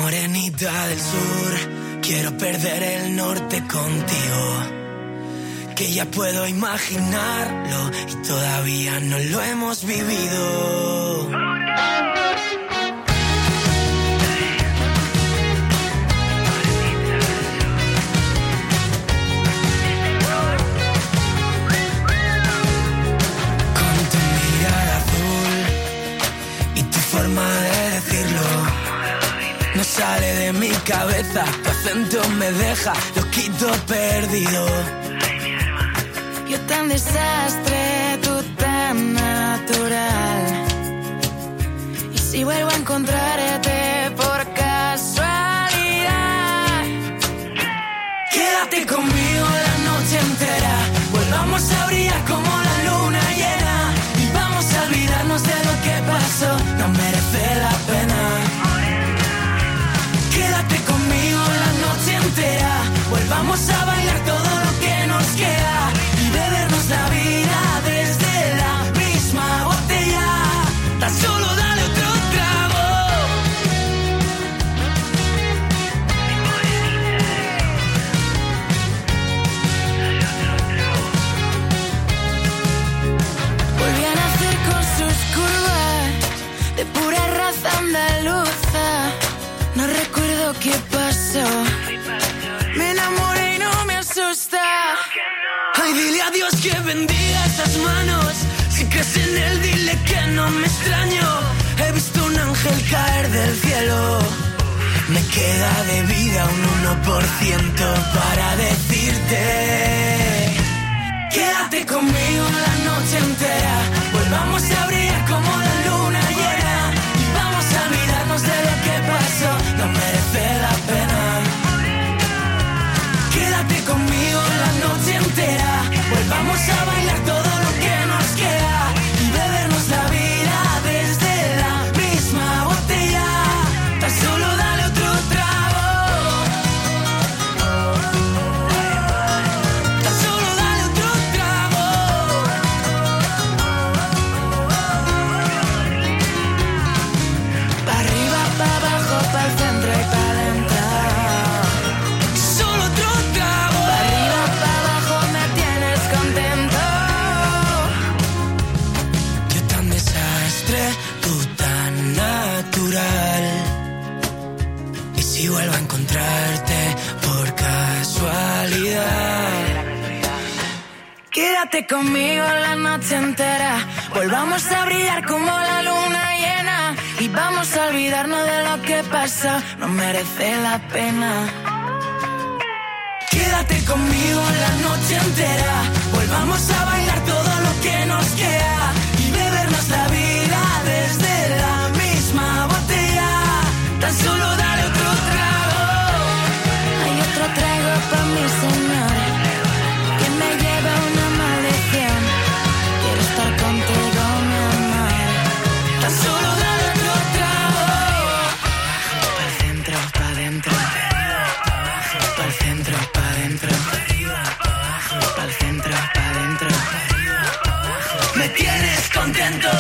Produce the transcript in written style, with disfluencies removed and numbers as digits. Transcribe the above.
Morenita del sur, quiero perder el norte contigo. Que ya puedo imaginarlo y todavía no lo hemos vivido. Con tu mirada azul y tu forma de decirlo, no sale de mi cabeza, tu acento me deja loquito perdido. Yo tan desastre, tú tan natural. Y si vuelvo a encontrarte por casualidad, quédate conmigo la noche entera. Volvamos a brillar como la luna llena. Y vamos a olvidarnos de lo que pasó, no merece la pena. Quédate conmigo la noche entera. Volvamos a bailar todo lo que nos queda. La vida desde la misma botella. Tan solo dale otro trago. volví a nacer con sus curvas de pura raza andaluza. No recuerdo qué pasó, me enamoré y no me asusta. Ay, dile a Dios que bendiga esas manos. Si crees en él, dile que no me extraño. He visto un ángel caer del cielo. Me queda de vida un 1% para decirte: quédate conmigo la noche entera. Volvamos a brillar como la luna llena. Y vamos a olvidarnos de lo que pasó, no merece la pena. Quédate conmigo la noche entera. Volvamos a bailar todo lo que nos queda y bebernos la vida desde la misma botella. Tan solo dale otro trago. Tan solo dale otro trago. Pa' arriba, pa' abajo, pa'l centro y pa' dentro. Y si vuelvo a encontrarte por casualidad, quédate conmigo la noche entera. Volvamos a brillar como la luna llena. Y vamos a olvidarnos de lo que pasó, no merece la pena. Quédate conmigo la noche entera. Volvamos a bailar todo lo que nos queda y bebernos la vida desde la misma botella. Tan solo dale otro trago. Hay otro trago pa' mi señor, que me lleva una maldición. Quiero estar contigo, mi amor. Tan solo dale otro trago. Pa'l centro, pa' dentro. Pa'l centro, pa' dentro. Pa'l centro, pa' dentro. Me tienes contento.